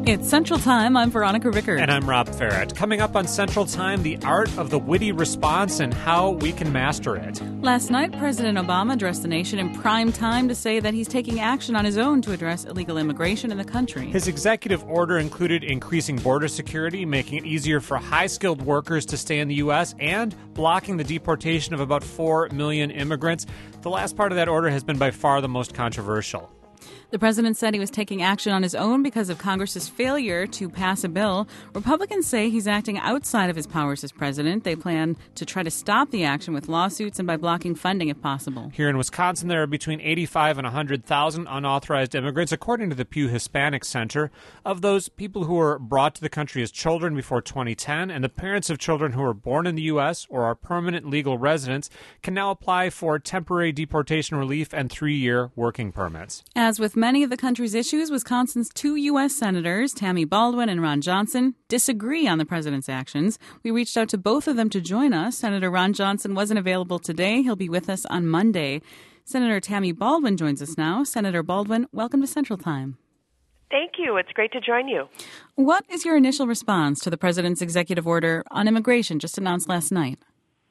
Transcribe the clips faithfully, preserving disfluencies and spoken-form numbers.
It's Central Time. I'm Veronica Rickard. And I'm Rob Farrett. Coming up on Central Time, the art of the witty response and how we can master it. Last night, President Obama addressed the nation in prime time to say that he's taking action on his own to address illegal immigration in the country. His executive order included increasing border security, making it easier for high-skilled workers to stay in the U S, and blocking the deportation of about four million immigrants. The last part of that order has been by far the most controversial. The president said he was taking action on his own because of Congress's failure to pass a bill. Republicans say he's acting outside of his powers as president. They plan to try to stop the action with lawsuits and by blocking funding if possible. Here in Wisconsin, there are between eighty-five and one hundred thousand unauthorized immigrants, according to the Pew Hispanic Center. Of those, people who were brought to the country as children before twenty ten and the parents of children who were born in the U S or are permanent legal residents can now apply for temporary deportation relief and three-year working permits. As with many of the country's issues, Wisconsin's two U S senators, Tammy Baldwin and Ron Johnson, disagree on the president's actions. We reached out to both of them to join us. Senator Ron Johnson wasn't available today. He'll be with us on Monday. Senator Tammy Baldwin joins us now. Senator Baldwin, welcome to Central Time. Thank you. It's great to join you. What is your initial response to the president's executive order on immigration just announced last night?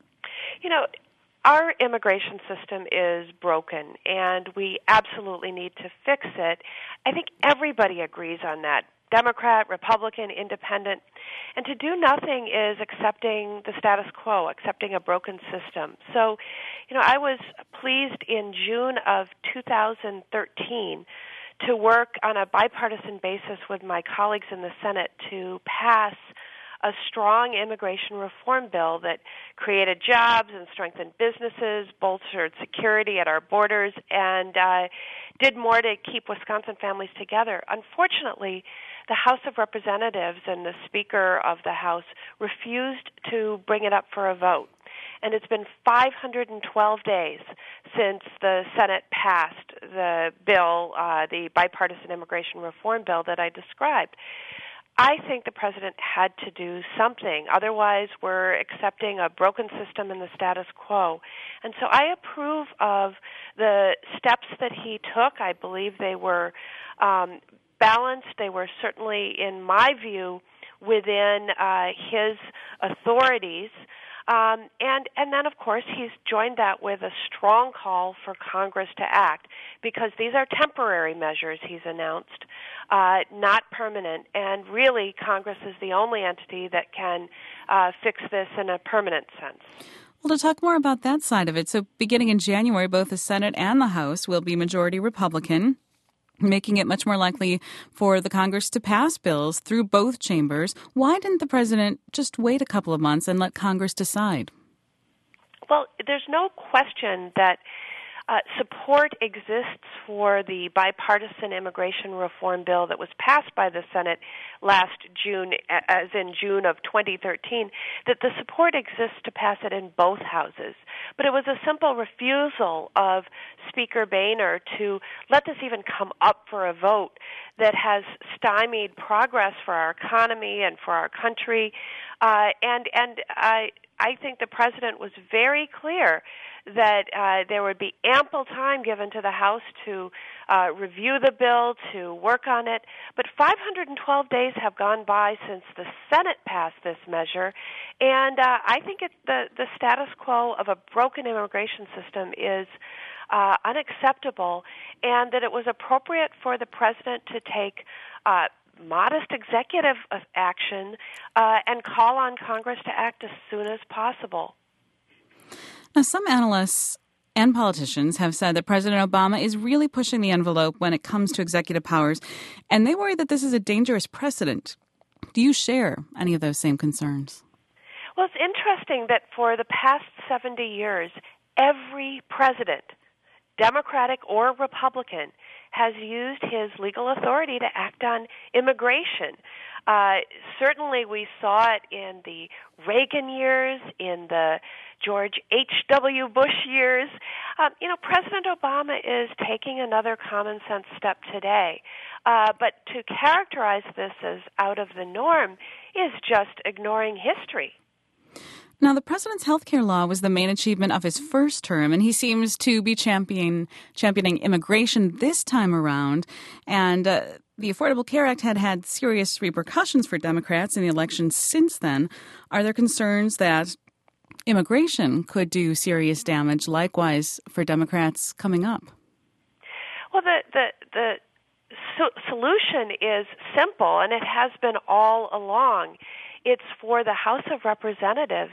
You know, our immigration system is broken, and we absolutely need to fix it. I think everybody agrees on that, Democrat, Republican, Independent. And to do nothing is accepting the status quo, accepting a broken system. So, you know, I was pleased in June of two thousand thirteen to work on a bipartisan basis with my colleagues in the Senate to pass a strong immigration reform bill that created jobs and strengthened businesses, bolstered security at our borders, and uh, did more to keep Wisconsin families together. Unfortunately, the House of Representatives and the Speaker of the House refused to bring it up for a vote. And it's been five hundred twelve days since the Senate passed the bill, uh, the bipartisan immigration reform bill that I described. I think the president had to do something. Otherwise, we're accepting a broken system in the status quo. And so I approve of the steps that he took. I believe they were um, balanced. They were certainly, in my view, within uh, his authorities. Um, and, and then, of course, he's joined that with a strong call for Congress to act, because these are temporary measures he's announced, uh, not permanent. And really, Congress is the only entity that can uh, fix this in a permanent sense. Well, to talk more about that side of it, so beginning in January, both the Senate and the House will be majority Republican, making it much more likely for the Congress to pass bills through both chambers. Why didn't the president just wait a couple of months and let Congress decide? Well, there's no question that uh, support exists for the bipartisan immigration reform bill that was passed by the Senate last June, as in June of twenty thirteen, that the support exists to pass it in both houses. But it was a simple refusal of Speaker Boehner to let this even come up for a vote that has stymied progress for our economy and for our country. Uh, and and I, I think the president was very clear that uh, there would be ample time given to the House to uh, review the bill, to work on it. But five hundred twelve days have gone by since the Senate passed this measure, and uh, I think it, the, the status quo of a broken immigration system is uh, unacceptable, and that it was appropriate for the president to take uh, modest executive action uh, and call on Congress to act as soon as possible. Now, some analysts and politicians have said that President Obama is really pushing the envelope when it comes to executive powers, and they worry that this is a dangerous precedent. Do you share any of those same concerns? Well, it's interesting that for the past seventy years, every president, Democratic or Republican, has used his legal authority to act on immigration. Uh, certainly we saw it in the Reagan years, in the George H W. Bush years. Um, you know, President Obama is taking another common sense step today. Uh, but to characterize this as out of the norm is just ignoring history. Now, the president's health care law was the main achievement of his first term, and he seems to be championing, championing immigration this time around. And uh, the Affordable Care Act had had serious repercussions for Democrats in the election since then. Are there concerns that immigration could do serious damage, likewise, for Democrats coming up? Well, the the, the so- solution is simple, and it has been all along. It's for the House of Representatives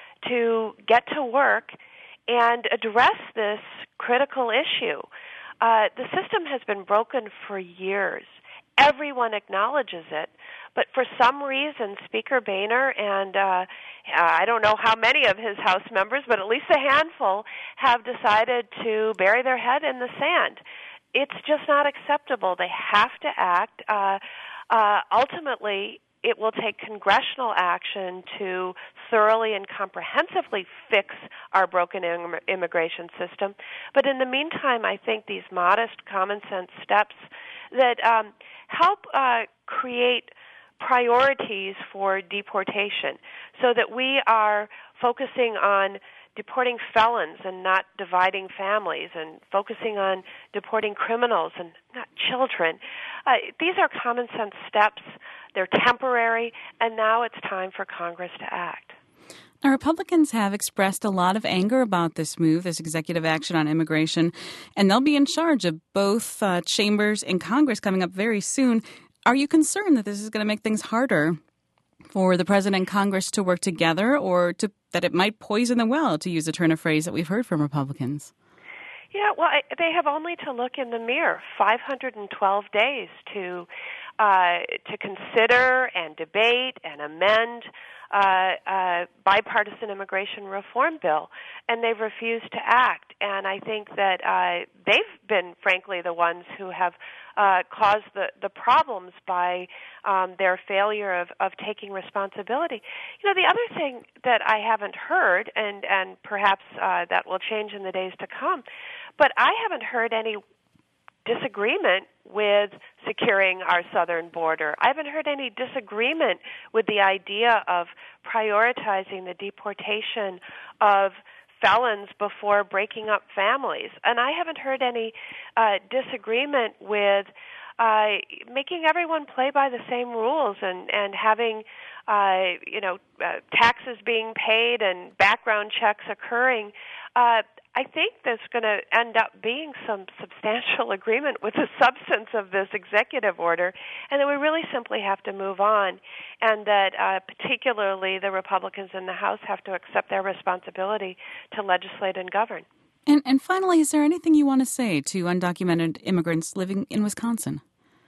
to get to work and address this critical issue. Uh, the system has been broken for years. Everyone acknowledges it, but for some reason, Speaker Boehner and uh, I don't know how many of his House members, but at least a handful, have decided to bury their head in the sand. It's just not acceptable. They have to act. Uh, uh, ultimately, it will take congressional action to thoroughly and comprehensively fix our broken im- immigration system. But in the meantime, I think these modest, common-sense steps that um, help uh, create priorities for deportation so that we are focusing on deporting felons and not dividing families, and focusing on deporting criminals and not children. Uh, these are common sense steps. They're temporary, and now it's time for Congress to act. Now, Republicans have expressed a lot of anger about this move, this executive action on immigration, and they'll be in charge of both uh, chambers in Congress coming up very soon. Are you concerned that this is going to make things harder for the president and Congress to work together, or to, that it might poison the well, to use a turn of phrase that we've heard from Republicans? Yeah, well, I, they have only to look in the mirror. five hundred twelve days to uh, to consider and debate and amend uh, a bipartisan immigration reform bill, and they've refused to act. And I think that uh, they've been, frankly, the ones who have uh, caused the, the problems by um, their failure of, of taking responsibility. You know, the other thing that I haven't heard, and, and perhaps uh, that will change in the days to come, but I haven't heard any disagreement with securing our southern border. I haven't heard any disagreement with the idea of prioritizing the deportation of felons before breaking up families. And I haven't heard any uh, disagreement with uh, making everyone play by the same rules and, and having uh, you know, uh, taxes being paid and background checks occurring. Uh, I think there's going to end up being some substantial agreement with the substance of this executive order, and that we really simply have to move on, and that uh, particularly the Republicans in the House have to accept their responsibility to legislate and govern. And, and finally, is there anything you want to say to undocumented immigrants living in Wisconsin?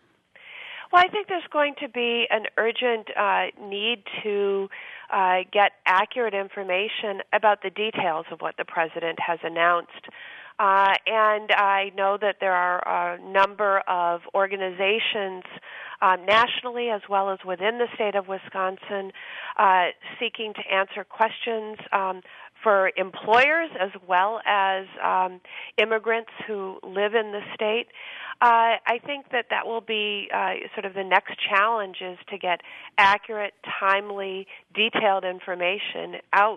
Well, I think there's going to be an urgent uh, need to uh, get accurate information about the details of what the president has announced. Uh, and I know that there are a number of organizations uh, nationally as well as within the state of Wisconsin uh, seeking to answer questions um, for employers as well as um, immigrants who live in the state. Uh, I think that that will be uh, sort of the next challenge, is to get accurate, timely, detailed information out.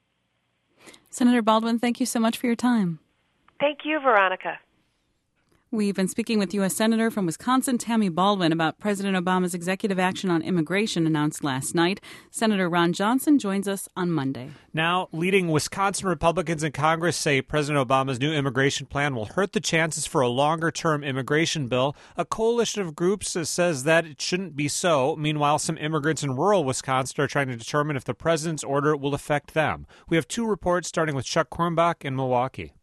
Senator Baldwin, thank you so much for your time. Thank you, Veronica. We've been speaking with U S Senator from Wisconsin, Tammy Baldwin, about President Obama's executive action on immigration announced last night. Senator Ron Johnson joins us on Monday. Now, leading Wisconsin Republicans in Congress say President Obama's new immigration plan will hurt the chances for a longer-term immigration bill. A coalition of groups says that it shouldn't be so. Meanwhile, some immigrants in rural Wisconsin are trying to determine if the president's order will affect them. We have two reports, starting with Chuck Quirmbach in Milwaukee.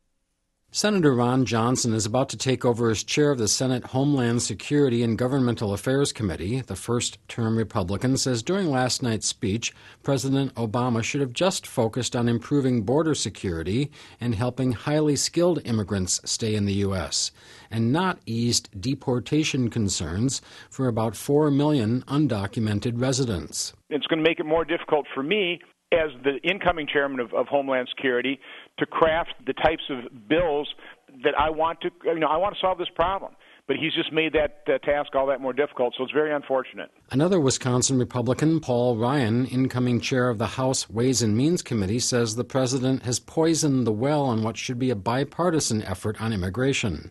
Senator Ron Johnson is about to take over as chair of the Senate Homeland Security and Governmental Affairs Committee. The first-term Republican says during last night's speech, President Obama should have just focused on improving border security and helping highly skilled immigrants stay in the U S, and not eased deportation concerns for about four million undocumented residents. It's going to make it more difficult for me as the incoming chairman of, of Homeland Security to craft the types of bills that I want to, you know, I want to solve this problem. But he's just made that uh, task all that more difficult, so it's very unfortunate. Another Wisconsin Republican, Paul Ryan, incoming chair of the House Ways and Means Committee, says the president has poisoned the well on what should be a bipartisan effort on immigration.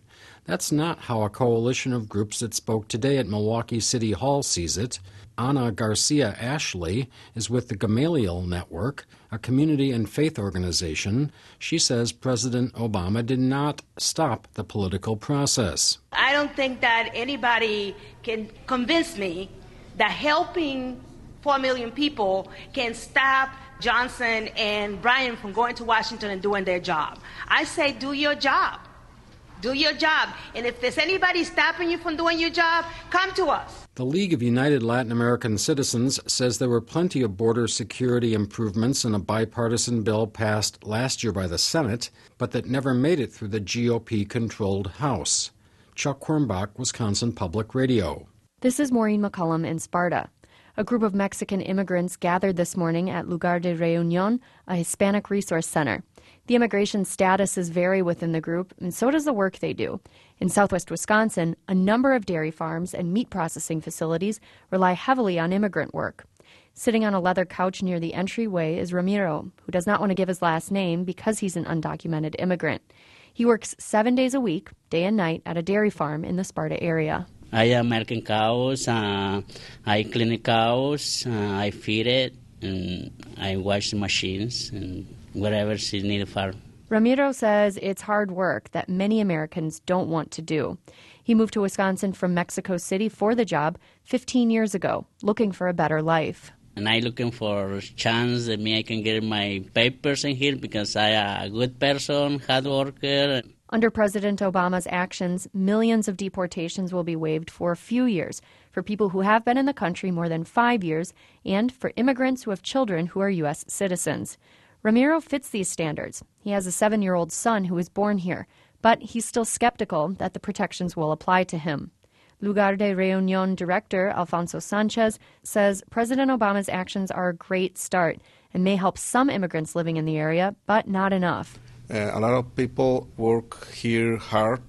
That's not how a coalition of groups that spoke today at Milwaukee City Hall sees it. Ana Garcia Ashley is with the Gamaliel Network, a community and faith organization. She says President Obama did not stop the political process. I don't think that anybody can convince me that helping four million people can stop Johnson and Bryan from going to Washington and doing their job. I say do your job. Do your job. And if there's anybody stopping you from doing your job, come to us. The League of United Latin American Citizens says there were plenty of border security improvements in a bipartisan bill passed last year by the Senate, but that never made it through the G O P-controlled House. Chuck Quirmbach, Wisconsin Public Radio. This is Maureen McCullum in Sparta. A group of Mexican immigrants gathered this morning at Lugar de Reunión, a Hispanic resource center. The immigration statuses vary within the group, and so does the work they do. In southwest Wisconsin, a number of dairy farms and meat processing facilities rely heavily on immigrant work. Sitting on a leather couch near the entryway is Ramiro, who does not want to give his last name because he's an undocumented immigrant. He works seven days a week, day and night, at a dairy farm in the Sparta area. I am milking cows, uh, I clean the cows, uh, I feed it, and I wash the machines and whatever is needed for. Ramiro says it's hard work that many Americans don't want to do. He moved to Wisconsin from Mexico City for the job fifteen years ago, looking for a better life. And I looking for a chance that me I can get my papers in here because I am a good person, hard worker. Under President Obama's actions, millions of deportations will be waived for a few years for people who have been in the country more than five years and for immigrants who have children who are U S citizens. Ramiro fits these standards. He has a seven-year-old son who was born here, but he's still skeptical that the protections will apply to him. Lugar de Reunión director Alfonso Sanchez says President Obama's actions are a great start and may help some immigrants living in the area, but not enough. Uh, a lot of people work here hard,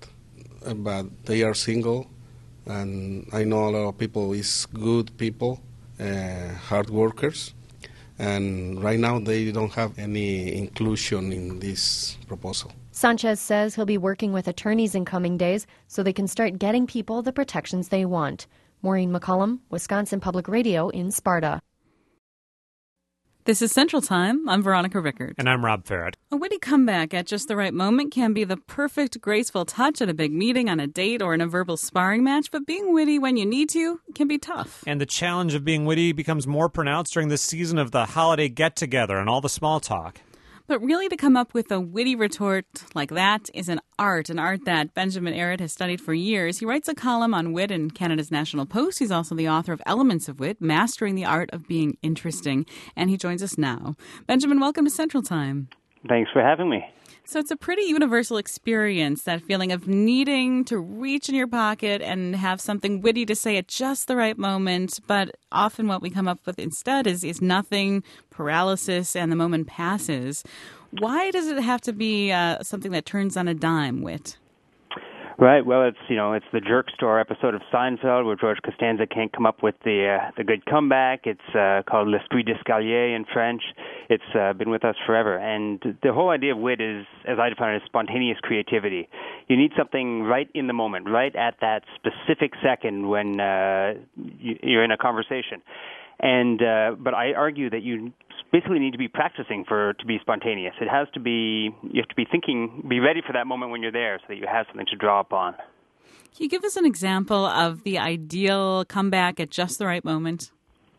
but they are single, and I know a lot of people is good people, uh, hard workers, and right now they don't have any inclusion in this proposal. Sanchez says he'll be working with attorneys in coming days so they can start getting people the protections they want. Maureen McCullum, Wisconsin Public Radio in Sparta. This is Central Time. I'm Veronica Rickard. And I'm Rob Farrett. A witty comeback at just the right moment can be the perfect, graceful touch at a big meeting, on a date, or in a verbal sparring match, but being witty when you need to can be tough. And the challenge of being witty becomes more pronounced during this season of the holiday get-together and all the small talk. But really, to come up with a witty retort like that is an art, an art that Benjamin Arrett has studied for years. He writes a column on wit in Canada's National Post. He's also the author of Elements of Wit, Mastering the Art of Being Interesting, and he joins us now. Benjamin, welcome to Central Time. Thanks for having me. So it's a pretty universal experience, that feeling of needing to reach in your pocket and have something witty to say at just the right moment. But often what we come up with instead is, is nothing, paralysis, and the moment passes. Why does it have to be uh, something that turns on a dime, wit? Right. Well, it's you know it's the jerk store episode of Seinfeld where George Costanza can't come up with the uh, the good comeback. It's uh, called l'esprit d'escalier in French. It's uh, been with us forever, and the whole idea of wit is, as I define it, is spontaneous creativity. You need something right in the moment, right at that specific second when uh, you're in a conversation. And uh, but I argue that you basically need to be practicing for to be spontaneous. It has to be you have to be thinking, be ready for that moment when you're there, so that you have something to draw upon. Can you give us an example of the ideal comeback at just the right moment?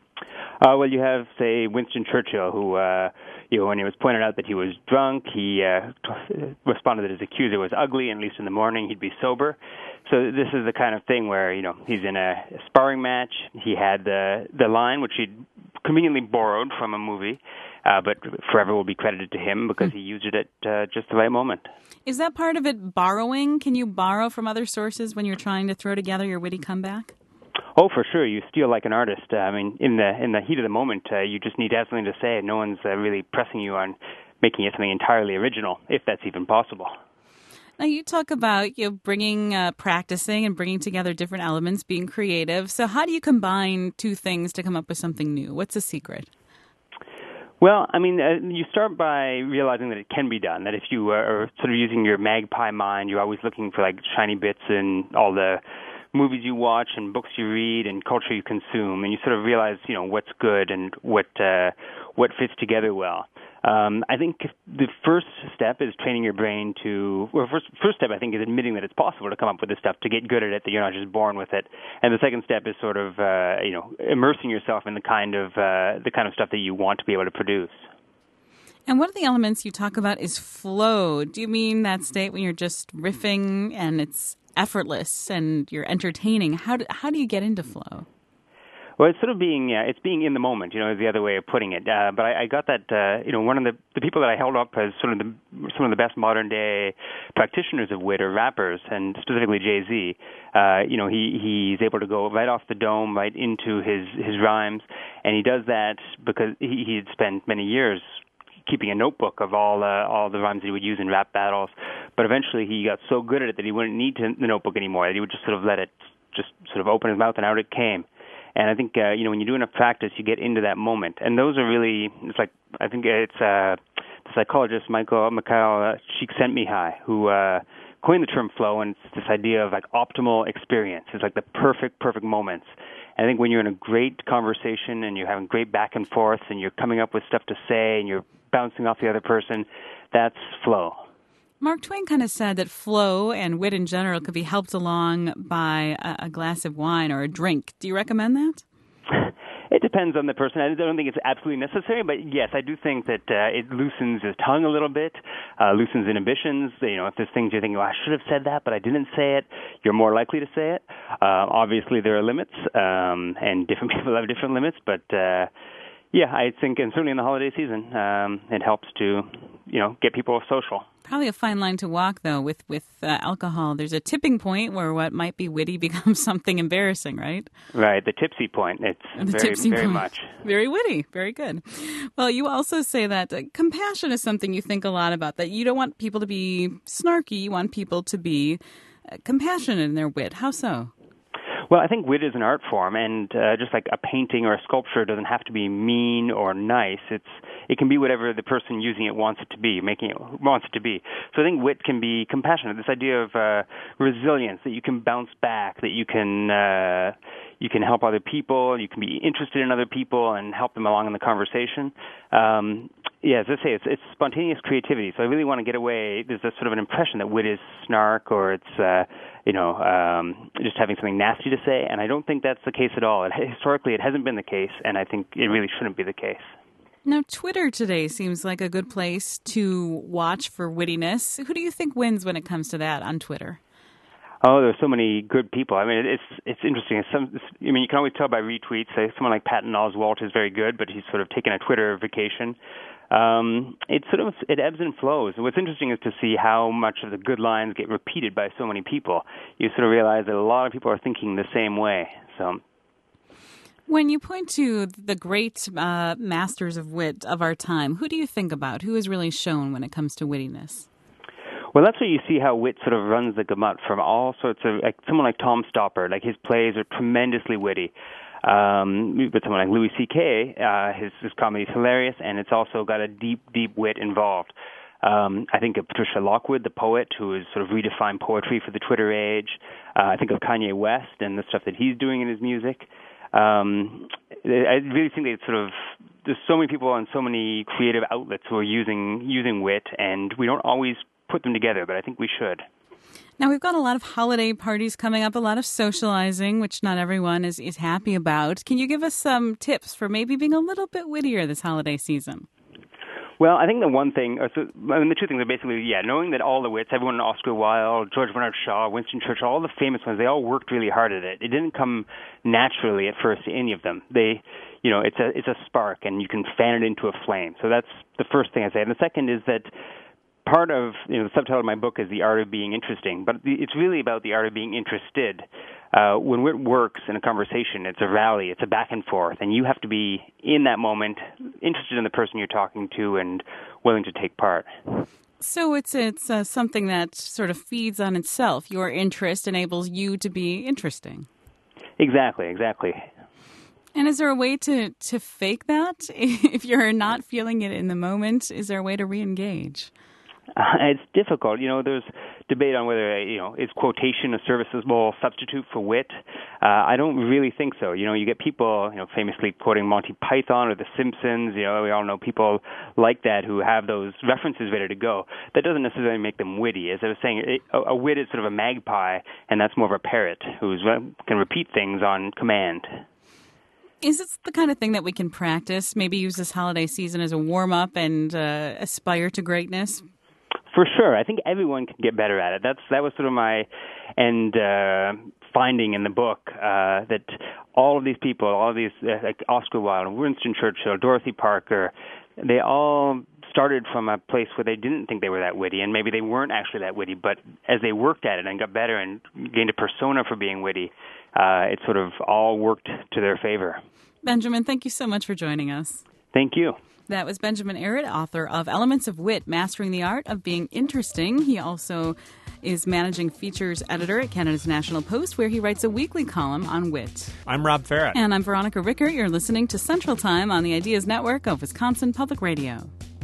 Uh, well, you have, say, Winston Churchill, who, uh, you know, when he was pointed out that he was drunk, he uh, t- responded that his accuser was ugly, and at least in the morning he'd be sober. So this is the kind of thing where, you know, he's in a sparring match. He had the the line, which he'd conveniently borrowed from a movie, uh, but forever will be credited to him because he used it at uh, just the right moment. Is that part of it, borrowing? Can you borrow from other sources when you're trying to throw together your witty comeback? Oh, for sure. You steal like an artist. Uh, I mean, in the in the heat of the moment, uh, you just need to have something to say. No one's uh, really pressing you on making it something entirely original, if that's even possible. Now, you talk about you know, bringing, uh, practicing and bringing together different elements, being creative. So how do you combine two things to come up with something new? What's the secret? Well, I mean, uh, you start by realizing that it can be done, that if you are sort of using your magpie mind, you're always looking for, like, shiny bits in all the movies you watch and books you read and culture you consume, and you sort of realize, you know, what's good and what uh, what fits together well. Um, I think the first step is training your brain to, well, first, first step I think is admitting that it's possible to come up with this stuff, to get good at it, that you're not just born with it. And the second step is sort of, uh, you know, immersing yourself in the kind of uh, the kind of stuff that you want to be able to produce. And one of the elements you talk about is flow. Do you mean that state when you're just riffing and it's effortless and you're entertaining? How do, how do you get into flow? Well, it's sort of being uh, it's being in the moment, you know, is the other way of putting it. Uh, but I, I got that, uh, you know, one of the, the people that I held up as sort of the some of the best modern day practitioners of wit are rappers, and specifically Jay-Z. Uh, you know, he he's able to go right off the dome, right into his his rhymes, and he does that because he he had spent many years keeping a notebook of all uh, all the rhymes that he would use in rap battles. But eventually, he got so good at it that he wouldn't need to, the notebook anymore. That he would just sort of let it just sort of open his mouth and out it came. And I think, uh, you know, when you do enough practice, you get into that moment. And those are really, it's like, I think it's uh, the psychologist Michael Mikhail Csikszentmihalyi who uh, coined the term flow, and it's this idea of like optimal experience. It's like the perfect, perfect moments. And I think when you're in a great conversation and you're having great back and forth and you're coming up with stuff to say and you're bouncing off the other person, that's flow. Mark Twain kind of said that flow and wit in general could be helped along by a, a glass of wine or a drink. Do you recommend that? It depends on the person. I don't think it's absolutely necessary, but yes, I do think that uh, it loosens his tongue a little bit, uh, loosens inhibitions. You know, if there's things you're thinking, oh, I should have said that, but I didn't say it, you're more likely to say it. Uh, obviously, there are limits, um, and different people have different limits, but uh, yeah, I think, and certainly in the holiday season, um, it helps to, you know, get people social. Probably a fine line to walk, though, with, with uh, alcohol. There's a tipping point where what might be witty becomes something embarrassing, right? Right, the tipsy point. It's the very, tipsy very point. much. Very witty. Very good. Well, you also say that uh, compassion is something you think a lot about, that you don't want people to be snarky. You want people to be uh, compassionate in their wit. How so? Well, I think wit is an art form, and uh, just like a painting or a sculpture doesn't have to be mean or nice. It's it can be whatever the person using it wants it to be, making it wants it to be. So I think wit can be compassionate. This idea of uh, resilience, that you can bounce back, that you can uh, you can help other people, you can be interested in other people and help them along in the conversation. Um, yeah, as I say, it's it's spontaneous creativity. So I really want to get away. There's a sort of an impression that wit is snark, or it's uh, you know um, just having something nasty to say, and I don't think that's the case at all. It, historically, it hasn't been the case, and I think it really shouldn't be the case. Now, Twitter today seems like a good place to watch for wittiness. Who do you think wins when it comes to that on Twitter? Oh, there's so many good people. I mean, it's it's interesting. It's some, it's, I mean, you can always tell by retweets. Say someone like Patton Oswalt is very good, but he's sort of taken a Twitter vacation. Um, it sort of it ebbs and flows. And what's interesting is to see how much of the good lines get repeated by so many people. You sort of realize that a lot of people are thinking the same way. So, when you point to the great uh, masters of wit of our time, who do you think about? Who has really shown when it comes to wittiness? Well, that's where you see how wit sort of runs the gamut from all sorts of, like someone like Tom Stoppard, like his plays are tremendously witty. Um, but someone like Louis C K, uh, his, his comedy is hilarious, and it's also got a deep, deep wit involved. Um, I think of Patricia Lockwood, the poet, who has sort of redefined poetry for the Twitter age. Uh, I think of Kanye West and the stuff that he's doing in his music. Um, I really think that it's sort of, there's so many people on so many creative outlets who are using using wit, and we don't always put them together, but I think we should. Now, we've got a lot of holiday parties coming up, a lot of socializing, which not everyone is, is happy about. Can you give us some tips for maybe being a little bit wittier this holiday season? Well, I think the one thing, so, I mean, the two things are basically, yeah, knowing that all the wits, everyone, Oscar Wilde, George Bernard Shaw, Winston Churchill, all the famous ones, they all worked really hard at it. It didn't come naturally at first to any of them. They, you know, it's a it's a spark, and you can fan it into a flame. So that's the first thing I say. And the second is that part of, you know, the subtitle of my book is The Art of Being Interesting, but it's really about the art of being interested. Uh, when wit works in a conversation, it's a rally, it's a back and forth, and you have to be in that moment, interested in the person you're talking to and willing to take part. So it's it's uh, something that sort of feeds on itself. Your interest enables you to be interesting. Exactly, exactly. And is there a way to, to fake that? If you're not feeling it in the moment, is there a way to re-engage? Uh, it's difficult. You know, there's debate on whether, you know, is quotation a serviceable substitute for wit. Uh, I don't really think so. You know, you get people, you know, famously quoting Monty Python or The Simpsons. You know, we all know people like that who have those references ready to go. That doesn't necessarily make them witty. As I was saying, it, a, a wit is sort of a magpie, and that's more of a parrot who can repeat things on command. Is this the kind of thing that we can practice? Maybe use this holiday season as a warm-up and uh, aspire to greatness? For sure. I think everyone can get better at it. That's That was sort of my end uh, finding in the book, uh, that all of these people, all of these, uh, like Oscar Wilde, Winston Churchill, Dorothy Parker, they all started from a place where they didn't think they were that witty, and maybe they weren't actually that witty, but as they worked at it and got better and gained a persona for being witty, uh, it sort of all worked to their favor. Benjamin, thank you so much for joining us. Thank you. That was Benjamin Arrett, author of Elements of Wit, Mastering the Art of Being Interesting. He also is managing features editor at Canada's National Post, where he writes a weekly column on wit. I'm Rob Farrett. And I'm Veronica Rickert. You're listening to Central Time on the Ideas Network of Wisconsin Public Radio.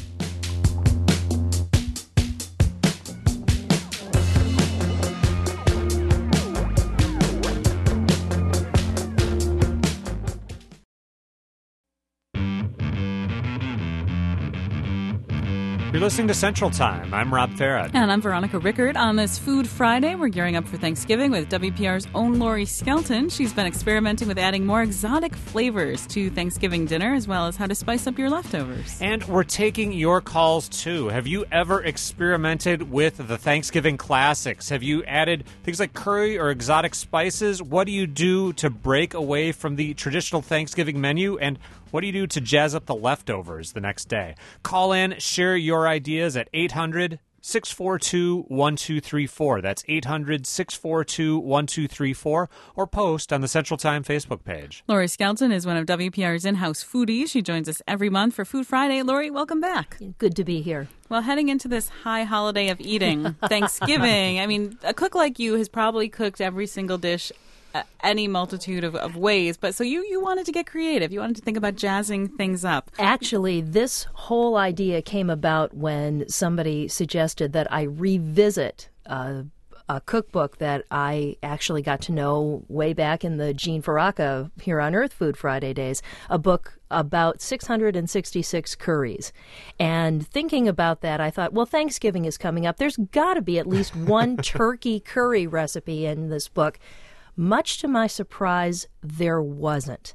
You're listening to Central Time. I'm Rob Farrett. And I'm Veronica Rickert. On this Food Friday, we're gearing up for Thanksgiving with W P R's own Lori Skelton. She's been experimenting with adding more exotic flavors to Thanksgiving dinner, as well as how to spice up your leftovers. And we're taking your calls, too. Have you ever experimented with the Thanksgiving classics? Have you added things like curry or exotic spices? What do you do to break away from the traditional Thanksgiving menu? And what do you do to jazz up the leftovers the next day? Call in, share your ideas at eight hundred, six four two, one two three four. That's eight hundred, six four two, one two three four, or post on the Central Time Facebook page. Lori Skelton is one of W P R's in-house foodies. She joins us every month for Food Friday. Lori, welcome back. Good to be here. Well, heading into this high holiday of eating, Thanksgiving, I mean, a cook like you has probably cooked every single dish any multitude of, of ways, but so you, you wanted to get creative. You wanted to think about jazzing things up. Actually, this whole idea came about when somebody suggested that I revisit uh, a cookbook that I actually got to know way back in the Gene Faraca Here on Earth Food Friday days, a book about six hundred sixty-six curries. And thinking about that, I thought, well, Thanksgiving is coming up. There's got to be at least one turkey curry recipe in this book. Much to my surprise, there wasn't.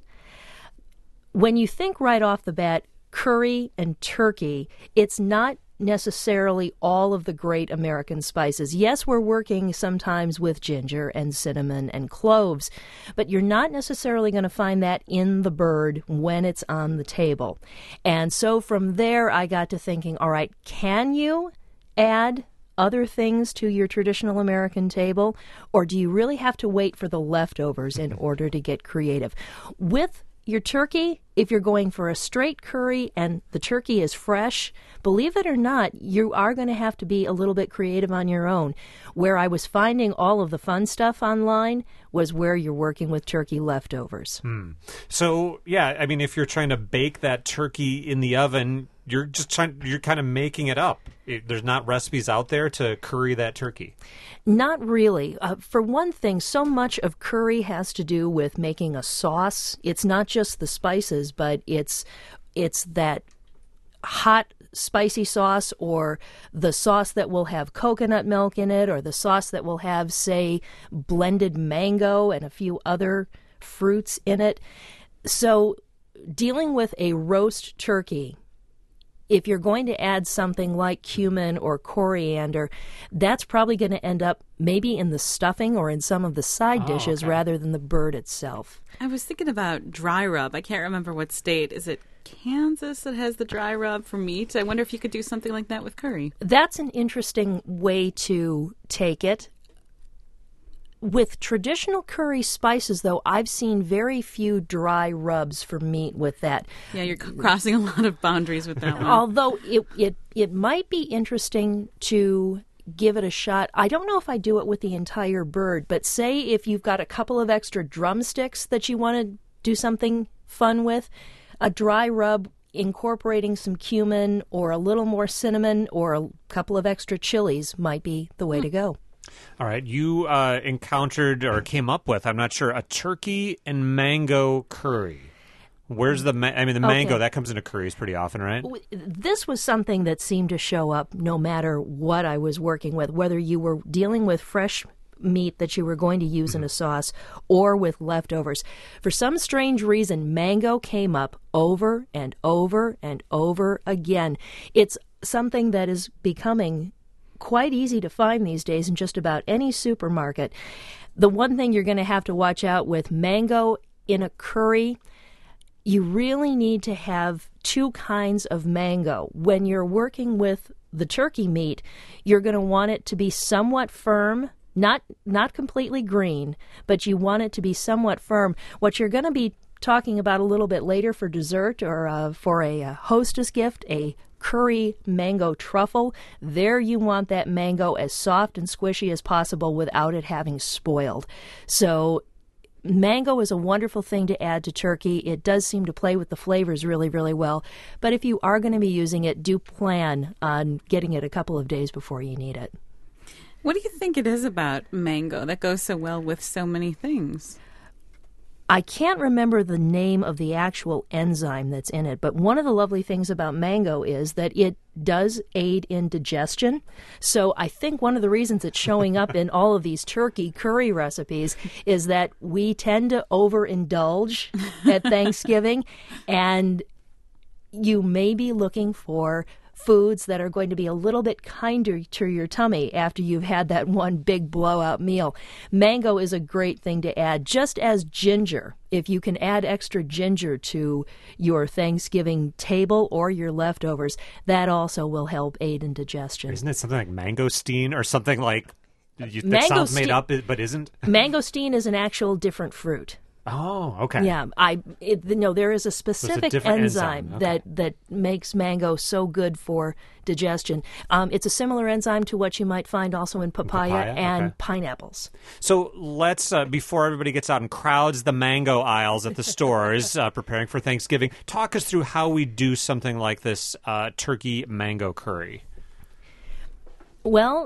When you think right off the bat, curry and turkey, it's not necessarily all of the great American spices. Yes, we're working sometimes with ginger and cinnamon and cloves, but you're not necessarily going to find that in the bird when it's on the table. And so from there, I got to thinking, all right, can you add other things to your traditional American table, or do you really have to wait for the leftovers in order to get creative? With your turkey, if you're going for a straight curry and the turkey is fresh, believe it or not, you are going to have to be a little bit creative on your own. Where I was finding all of the fun stuff online was where you're working with turkey leftovers. Hmm. So, yeah, I mean, if you're trying to bake that turkey in the oven, you're just trying, you're kind of making it up. It, there's not recipes out there to curry that turkey. Not really. Uh, for one thing, so much of curry has to do with making a sauce. It's not just the spices, but it's it's that hot spicy sauce, or the sauce that will have coconut milk in it, or the sauce that will have, say, blended mango and a few other fruits in it. So dealing with a roast turkey, if you're going to add something like cumin or coriander, that's probably going to end up maybe in the stuffing or in some of the side oh, dishes okay. rather than the bird itself. I was thinking about dry rub. I can't remember what state. Is it Kansas that has the dry rub for meat? I wonder if you could do something like that with curry. That's an interesting way to take it. With traditional curry spices, though, I've seen very few dry rubs for meat with that. Yeah, you're c- crossing a lot of boundaries with that one. Although it, it it might be interesting to give it a shot. I don't know if I do it with the entire bird, but say if you've got a couple of extra drumsticks that you want to do something fun with, a dry rub incorporating some cumin or a little more cinnamon or a couple of extra chilies might be the way mm. to go. All right. You uh, encountered or came up with, I'm not sure, a turkey and mango curry. Where's the, ma- I mean, the mango, okay. that comes into curries pretty often, right? This was something that seemed to show up no matter what I was working with, whether you were dealing with fresh meat that you were going to use in a sauce or with leftovers. For some strange reason, mango came up over and over and over again. It's something that is becoming quite easy to find these days in just about any supermarket. The one thing you're going to have to watch out with mango in a curry, you really need to have two kinds of mango. When you're working with the turkey meat, you're going to want it to be somewhat firm, not not completely green, but you want it to be somewhat firm. What you're going to be talking about a little bit later for dessert or uh, for a uh, hostess gift, a curry mango truffle, there you want that mango as soft and squishy as possible without it having spoiled. So mango is a wonderful thing to add to turkey. It does seem to play with the flavors really, really well. But if you are going to be using it, do plan on getting it a couple of days before you need it. What do you think it is about mango that goes so well with so many things? I can't remember the name of the actual enzyme that's in it, but one of the lovely things about mango is that it does aid in digestion. So I think one of the reasons it's showing up in all of these turkey curry recipes is that we tend to overindulge at Thanksgiving, and you may be looking for foods that are going to be a little bit kinder to your tummy after you've had that one big blowout meal. Mango is a great thing to add, just as ginger. If you can add extra ginger to your Thanksgiving table or your leftovers, that also will help aid in digestion. Isn't it something like mangosteen or something like you, that sounds made up but isn't? Mangosteen is an actual different fruit. Oh, okay. Yeah, I it, no, there is a specific a enzyme, enzyme. Okay. that that makes mango so good for digestion. Um, it's a similar enzyme to what you might find also in papaya, papaya? and Okay. pineapples. So let's, uh, before everybody gets out and crowds the mango aisles at the stores uh, preparing for Thanksgiving, talk us through how we do something like this uh, turkey mango curry. Well,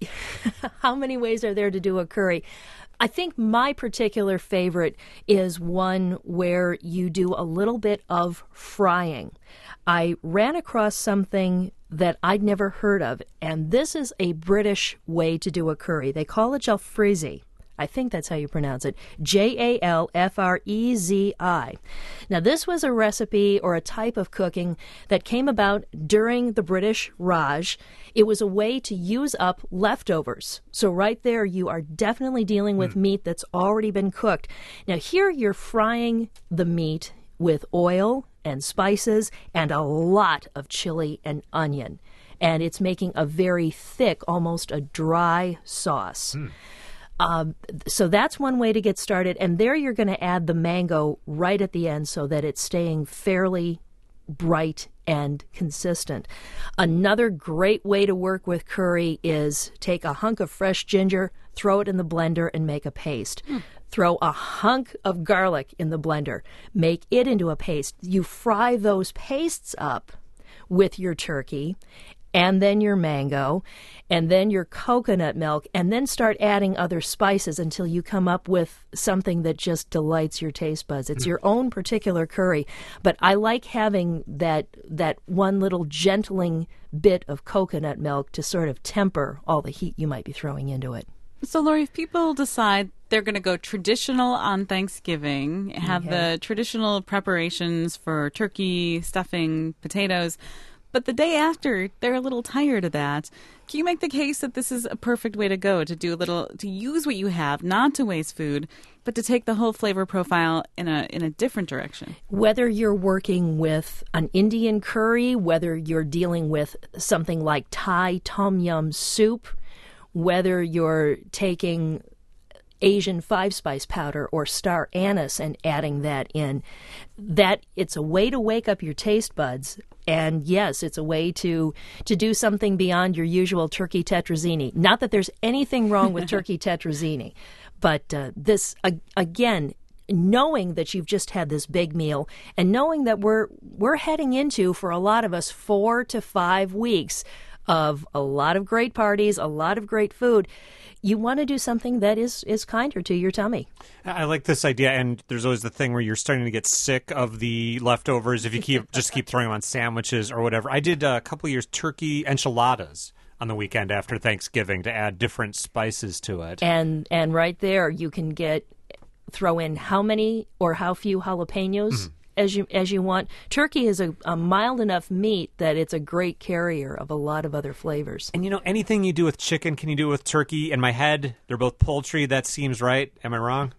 how many ways are there to do a curry? I think my particular favorite is one where you do a little bit of frying. I ran across something that I'd never heard of, and this is a British way to do a curry. They call it jalfrezi. I think that's how you pronounce it. J A L F R E Z I. Now, this was a recipe or a type of cooking that came about during the British Raj. It was a way to use up leftovers. So right there, you are definitely dealing with mm. meat that's already been cooked. Now, here you're frying the meat with oil and spices and a lot of chili and onion. And it's making a very thick, almost a dry sauce. Mm. Um, so that's one way to get started. And there you're going to add the mango right at the end so that it's staying fairly bright and consistent. Another great way to work with curry is take a hunk of fresh ginger, throw it in the blender, and make a paste. Mm. Throw a hunk of garlic in the blender, make it into a paste. You fry those pastes up with your turkey, and then your mango, and then your coconut milk, and then start adding other spices until you come up with something that just delights your taste buds. It's your own particular curry, but I like having that that one little gentling bit of coconut milk to sort of temper all the heat you might be throwing into it. So, Lori, if people decide they're going to go traditional on Thanksgiving, have okay. the traditional preparations for turkey, stuffing, potatoes, but the day after, they're a little tired of that. Can you make the case that this is a perfect way to go, to do a little, to use what you have, not to waste food, but to take the whole flavor profile in a in a different direction? Whether you're working with an Indian curry, whether you're dealing with something like Thai tom yum soup, whether you're taking Asian five-spice powder or star anise and adding that in, that it's a way to wake up your taste buds. And yes, it's a way to to do something beyond your usual turkey tetrazzini. Not that there's anything wrong with turkey tetrazzini, but uh, this, uh, again, knowing that you've just had this big meal and knowing that we're we're heading into, for a lot of us, four to five weeks of a lot of great parties, a lot of great food, you want to do something that is, is kinder to your tummy. I like this idea, and there's always the thing where you're starting to get sick of the leftovers if you keep just keep throwing them on sandwiches or whatever. I did a couple of years turkey enchiladas on the weekend after Thanksgiving to add different spices to it. And and right there you can get throw in how many or how few jalapenos mm-hmm. as you as you want. Turkey is a, a mild enough meat that it's a great carrier of a lot of other flavors. And you know, anything you do with chicken, can you do with turkey? In my head, they're both poultry. That seems right. Am I wrong?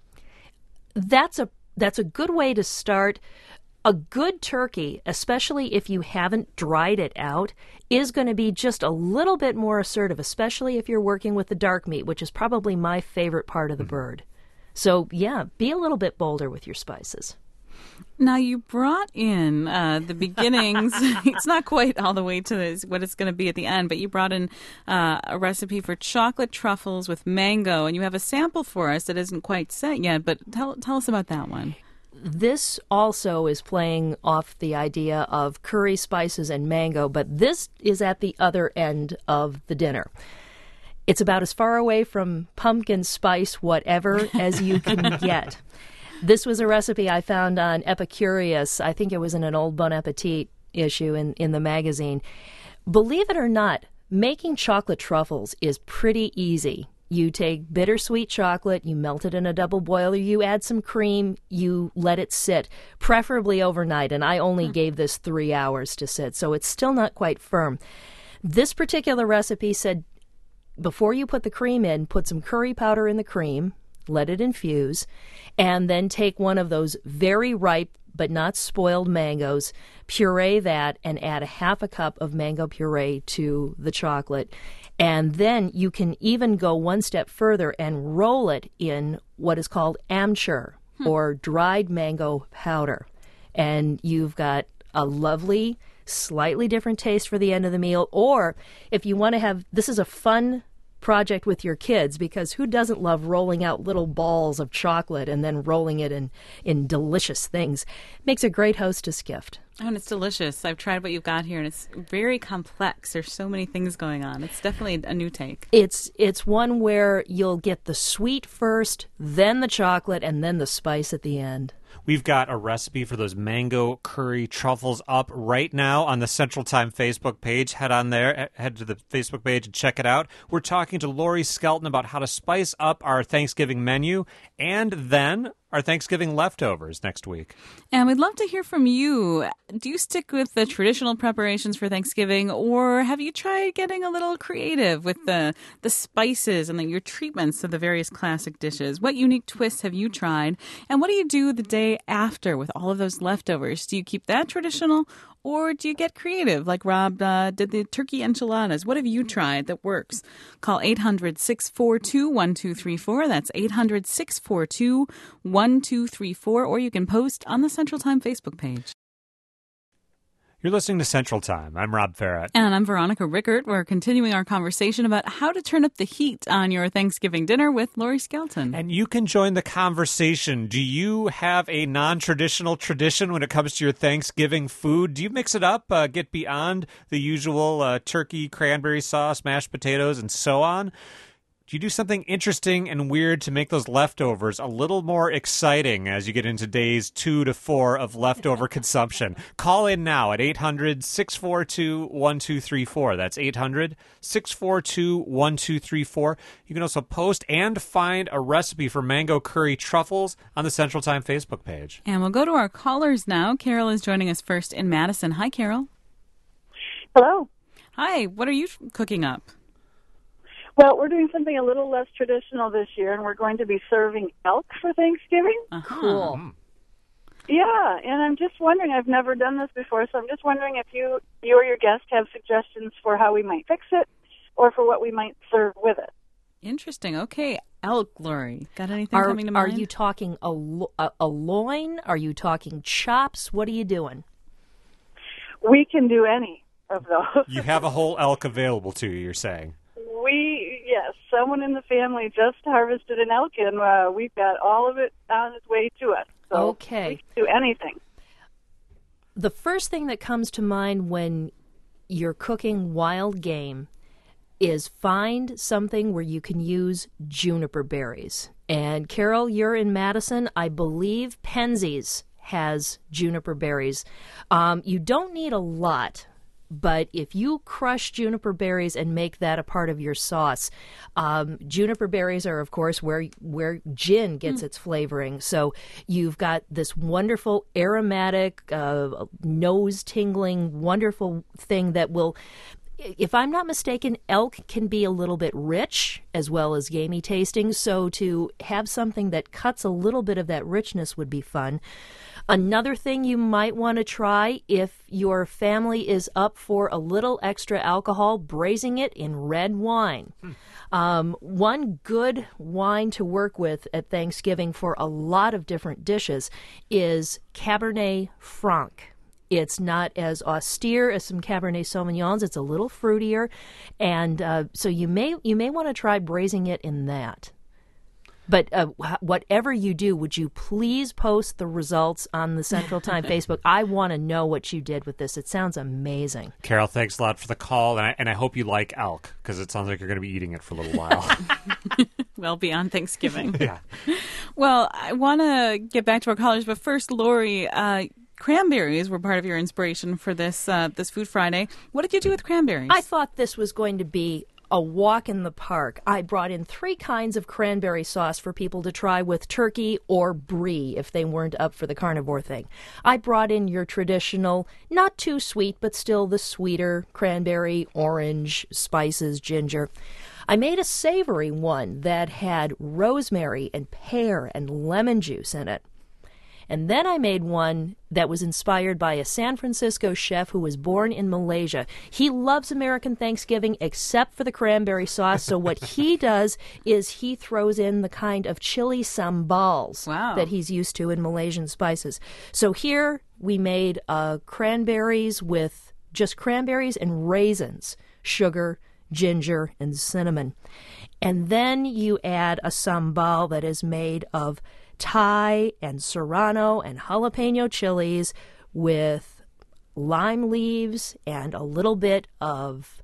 That's a that's a good way to start. A good turkey, especially if you haven't dried it out, is going to be just a little bit more assertive, especially if you're working with the dark meat, which is probably my favorite part of the mm-hmm. bird. So, yeah, be a little bit bolder with your spices. Now, you brought in uh, the beginnings. It's not quite all the way to this, what it's going to be at the end, but you brought in uh, a recipe for chocolate truffles with mango, and you have a sample for us that isn't quite set yet, but tell, tell us about that one. This also is playing off the idea of curry spices and mango, but this is at the other end of the dinner. It's about as far away from pumpkin spice whatever as you can get. This was a recipe I found on Epicurious. I think it was in an old Bon Appetit issue in, in the magazine. Believe it or not, making chocolate truffles is pretty easy. You take bittersweet chocolate, you melt it in a double boiler, you add some cream, you let it sit, preferably overnight, and I only hmm. gave this three hours to sit, so it's still not quite firm. This particular recipe said, before you put the cream in, put some curry powder in the cream, let it infuse, and then take one of those very ripe but not spoiled mangoes, puree that, and add a half a cup of mango puree to the chocolate. And then you can even go one step further and roll it in what is called amchur, hmm. or dried mango powder. And you've got a lovely, slightly different taste for the end of the meal. Or if you want to have, this is a fun project with your kids, because who doesn't love rolling out little balls of chocolate and then rolling it in, in delicious things? Makes a great hostess gift. Oh, and it's delicious. I've tried what you've got here, and it's very complex. There's so many things going on. It's definitely a new take. It's it's one where you'll get the sweet first, then the chocolate, and then the spice at the end. We've got a recipe for those mango curry truffles up right now on the Central Time Facebook page. Head on there, head to the Facebook page and check it out. We're talking to Lori Skelton about how to spice up our Thanksgiving menu and then our Thanksgiving leftovers next week. And we'd love to hear from you. Do you stick with the traditional preparations for Thanksgiving, or have you tried getting a little creative with the the spices and the, your treatments of the various classic dishes? What unique twists have you tried? And what do you do the day after with all of those leftovers? Do you keep that traditional, or do you get creative like Rob uh, did the turkey enchiladas? What have you tried that works? Call eight hundred, six four two, one two three four. That's eight hundred, six four two, one two three four. Or you can post on the Central Time Facebook page. You're listening to Central Time. I'm Rob Farrett. And I'm Veronica Rickert. We're continuing our conversation about how to turn up the heat on your Thanksgiving dinner with Lori Skelton. And you can join the conversation. Do you have a non-traditional tradition when it comes to your Thanksgiving food? Do you mix it up, uh, get beyond the usual uh, turkey, cranberry sauce, mashed potatoes, and so on? Do you do something interesting and weird to make those leftovers a little more exciting as you get into days two to four of leftover consumption? Call in now at eight hundred, six four two, one two three four. That's eight hundred, six four two, one two three four. You can also post and find a recipe for mango curry truffles on the Central Time Facebook page. And we'll go to our callers now. Carol is joining us first in Madison. Hi, Carol. Hello. Hi. What are you cooking up? Well, we're doing something a little less traditional this year, and we're going to be serving elk for Thanksgiving. Uh-huh. Cool. Yeah, and I'm just wondering, I've never done this before, so I'm just wondering if you, you or your guest have suggestions for how we might fix it or for what we might serve with it. Interesting. Okay. Elk, Lori. Got anything are, coming to mind? Are you talking a, a, a loin? Are you talking chops? What are you doing? We can do any of those. You have a whole elk available to you, you're saying? We, yeah, yes. Someone in the family just harvested an elk, and uh, we've got all of it on its way to us. So okay. we can do anything. The first thing that comes to mind when you're cooking wild game is find something where you can use juniper berries. And Carol, you're in Madison. I believe Penzeys has juniper berries. Um, you don't need a lot, but if you crush juniper berries and make that a part of your sauce, um, juniper berries are, of course, where where gin gets mm. its flavoring. So you've got this wonderful aromatic, uh, nose-tingling, wonderful thing that will... If I'm not mistaken, elk can be a little bit rich as well as gamey tasting, so to have something that cuts a little bit of that richness would be fun. Another thing you might want to try, if your family is up for a little extra alcohol, braising it in red wine. Hmm. Um, one good wine to work with at Thanksgiving for a lot of different dishes is Cabernet Franc. It's not as austere as some Cabernet Sauvignons. It's a little fruitier, and uh, so you may you may want to try braising it in that. But uh, whatever you do, would you please post the results on the Central Time Facebook? I want to know what you did with this. It sounds amazing. Carol, thanks a lot for the call, and I, and I hope you like elk, because it sounds like you're going to be eating it for a little while. Well, beyond Thanksgiving. Yeah. Well, I want to get back to our callers, but first, Lori, uh, cranberries were part of your inspiration for this uh, this Food Friday. What did you do with cranberries? I thought this was going to be a walk in the park. I brought in three kinds of cranberry sauce for people to try with turkey or brie if they weren't up for the carnivore thing. I brought in your traditional, not too sweet, but still the sweeter cranberry, orange, spices, ginger. I made a savory one that had rosemary and pear and lemon juice in it. And then I made one that was inspired by a San Francisco chef who was born in Malaysia. He loves American Thanksgiving except for the cranberry sauce, so what he does is he throws in the kind of chili sambals wow. that he's used to in Malaysian spices. So here we made uh, cranberries with just cranberries and raisins, sugar, ginger, and cinnamon. And then you add a sambal that is made of Thai and serrano and jalapeno chilies with lime leaves and a little bit of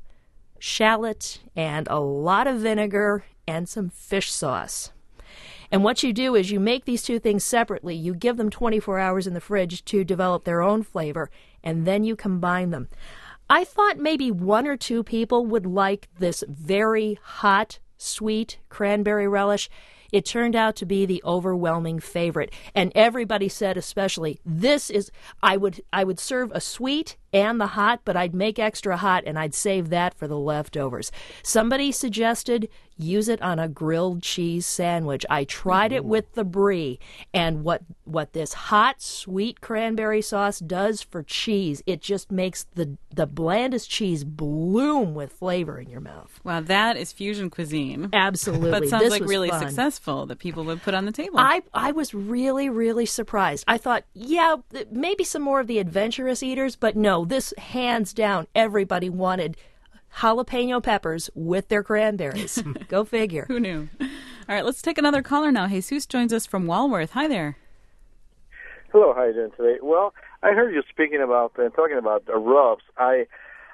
shallot and a lot of vinegar and some fish sauce. And what you do is you make these two things separately. You give them twenty-four hours in the fridge to develop their own flavor, and then you combine them. I thought maybe one or two people would like this very hot, sweet cranberry relish. It turned out to be the overwhelming favorite, and everybody said especially, this is, I would I would serve a sweet and the hot, but I'd make extra hot, and I'd save that for the leftovers. Somebody suggested use it on a grilled cheese sandwich. I tried it with the brie, and what what this hot, sweet cranberry sauce does for cheese, it just makes the, the blandest cheese bloom with flavor in your mouth. Wow, that is fusion cuisine. Absolutely. But sounds this like was really fun. successful that people would put on the table. I, I was really, really surprised. I thought, yeah, maybe some more of the adventurous eaters, but no, this hands down, everybody wanted jalapeno peppers with their cranberries. Go figure. Who knew? All right, let's take another caller now. Jesus joins us from Walworth. Hi there. Hello, how are you doing today? Well, I heard you speaking about and uh, talking about uh, rubs. I,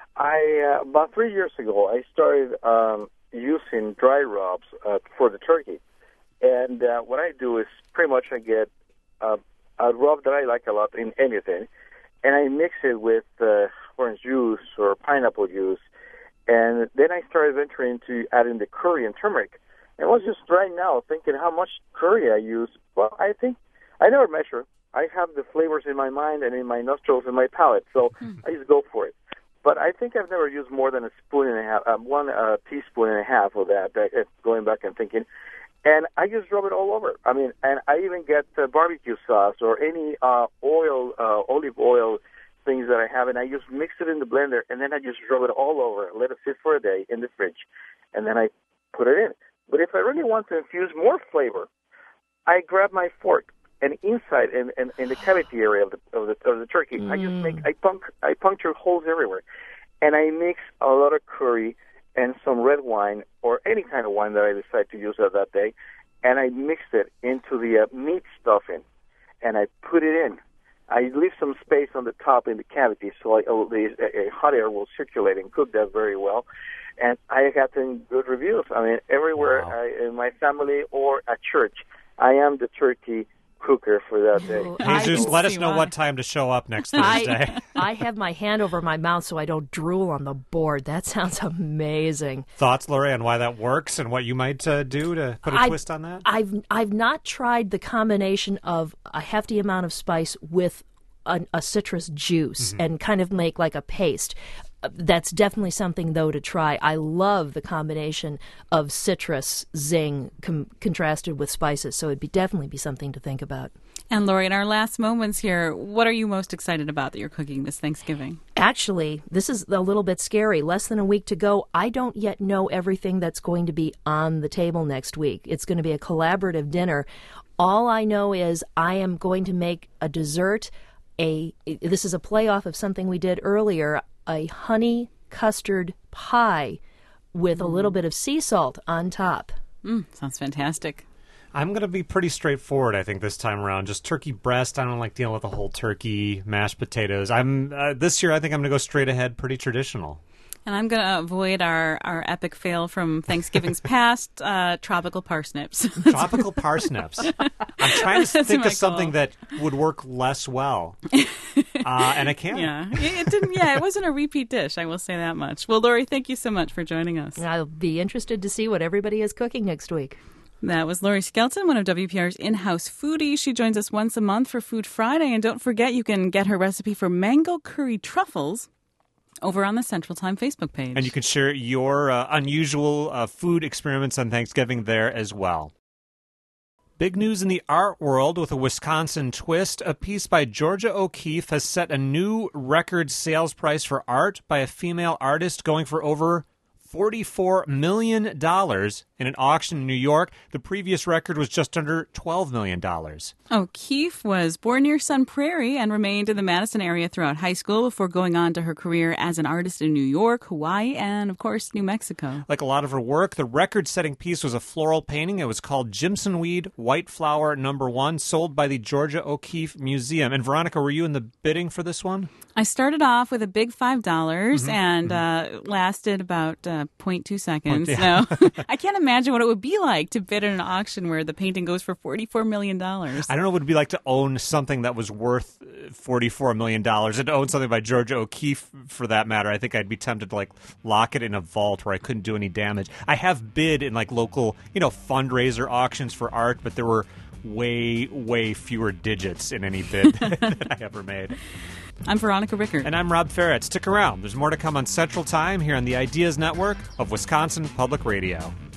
I uh, about three years ago, I started um, using dry rubs uh, for the turkey, and uh, what I do is pretty much I get uh, a rub that I like a lot in anything, and I mix it with uh, orange juice or pineapple juice, and then I started venturing into adding the curry and turmeric. And I was just right now thinking how much curry I use. Well, I think I never measure. I have the flavors in my mind and in my nostrils and my palate, so mm. I just go for it. But I think I've never used more than a spoon and a half, um, one uh, teaspoon and a half of that, uh, going back and thinking. And I just rub it all over. I mean, and I even get uh, barbecue sauce or any uh, oil, uh, olive oil things that I have, and I just mix it in the blender, and then I just rub it all over, let it sit for a day in the fridge, and then I put it in. But if I really want to infuse more flavor, I grab my fork, and inside, in, in, in the cavity area of the of the, of the turkey, mm. I just make, I, punk, I puncture holes everywhere, and I mix a lot of curry and some red wine or any kind of wine that I decide to use at that day, and I mix it into the uh, meat stuffing, and I put it in. I leave some space on the top in the cavity so I, oh, the uh, hot air will circulate and cook that very well. And I got some good reviews. I mean, everywhere wow. I, in my family or at church, I am the turkey cooker for that day. Jesus, let us know why. what time to show up next Thursday. I, I have my hand over my mouth so I don't drool on the board. That sounds amazing. Thoughts, Lori, on why that works and what you might uh, do to put a I've, twist on that? I've I've not tried the combination of a hefty amount of spice with a, a citrus juice mm-hmm. and kind of make like a paste. That's definitely something, though, to try. I love the combination of citrus zing com- contrasted with spices, so it'd be definitely be something to think about. And Lori, in our last moments here, what are you most excited about that you're cooking this Thanksgiving? Actually, this is a little bit scary. Less than a week to go. I don't yet know everything that's going to be on the table next week. It's going to be a collaborative dinner. All I know is I am going to make a dessert. A this is a playoff of something we did earlier. A honey custard pie with mm. a little bit of sea salt on top. Mm, sounds fantastic. I'm going to be pretty straightforward, I think, this time around. Just turkey breast. I don't like dealing with the whole turkey, mashed potatoes. I'm uh, this year, I think I'm going to go straight ahead, pretty traditional. And I'm going to avoid our, our epic fail from Thanksgiving's past, uh, tropical parsnips. Tropical parsnips. I'm trying to think of something goal. that would work less well. Uh, and I can't. Yeah, it didn't. Yeah, it wasn't a repeat dish, I will say that much. Well, Lori, thank you so much for joining us. I'll be interested to see what everybody is cooking next week. That was Lori Skelton, one of W P R's in-house foodies. She joins us once a month for Food Friday. And don't forget, you can get her recipe for mango curry truffles over on the Central Time Facebook page. And you can share your uh, unusual uh, food experiments on Thanksgiving there as well. Big news in the art world with a Wisconsin twist. A piece by Georgia O'Keeffe has set a new record sales price for art by a female artist, going for over forty-four million dollars in an auction in New York. The previous record was just under twelve million dollars. O'Keeffe was born near Sun Prairie and remained in the Madison area throughout high school before going on to her career as an artist in New York, Hawaii, and, of course, New Mexico. Like a lot of her work, the record-setting piece was a floral painting. It was called Jimson Weed White Flower Number One, sold by the Georgia O'Keeffe Museum. And Veronica, were you in the bidding for this one? I started off with a big five dollars Mm-hmm. and Mm-hmm. uh, lasted about uh, zero point two seconds. Point- yeah. So I can't imagine what it would be like to bid in an auction where the painting goes for forty-four million dollars. I don't know what it would be like to own something that was worth forty-four million dollars, and to own something by Georgia O'Keeffe, for that matter. I think I'd be tempted to like lock it in a vault where I couldn't do any damage. I have bid in like local, you know, fundraiser auctions for art, but there were way, way fewer digits in any bid that I ever made. I'm Veronica Rickert. And I'm Rob Ferret. Stick around. There's more to come on Central Time here on the Ideas Network of Wisconsin Public Radio.